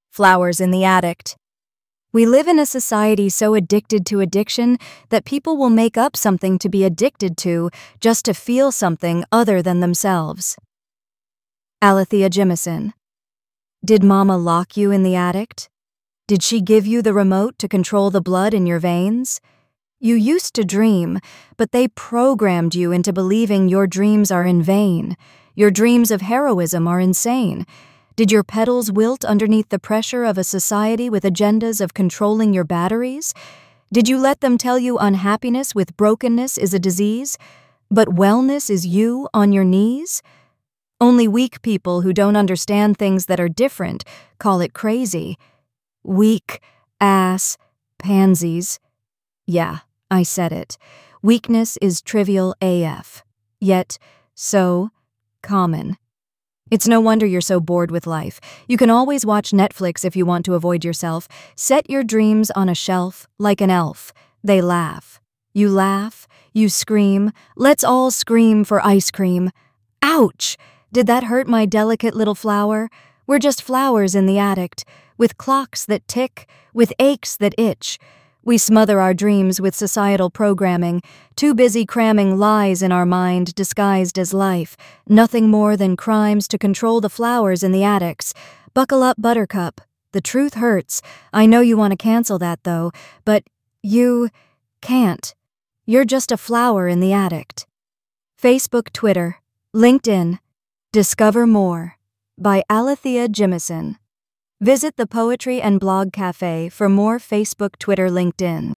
Flowers in the Attic. We live in a society so addicted to addiction that people will make up something to be addicted to just to feel something other than themselves. Alethea Jimison. Did Mama lock you in the attic? Did she give you the remote to control the blood in your veins? You used to dream, but they programmed you into believing your dreams are in vain. Your dreams of heroism are insane. Did your petals wilt underneath the pressure of a society with agendas of controlling your batteries? Did you let them tell you unhappiness with brokenness is a disease, but wellness is you on your knees? Only weak people who don't understand things that are different call it crazy. Weak, ass, pansies. Yeah, I said it. Weakness is trivial AF, yet so common. It's no wonder you're so bored with life. You can always watch Netflix if you want to avoid yourself. Set your dreams on a shelf like an elf. They laugh. You scream. Let's all scream for ice cream. Ouch! Did that hurt my delicate little flower? We're just flowers in the attic, with clocks that tick, with aches that itch. We smother our dreams with societal programming, too busy cramming lies in our mind disguised as life, nothing more than crimes to control the flowers in the attics. Buckle up, Buttercup. The truth hurts. I know you want to cancel that, though, but you can't. You're just a flower in the attic. Facebook, Twitter, LinkedIn. Discover More by Alethea Jimison. Visit the Poetry and Blog Cafe for more Facebook, Twitter, LinkedIn.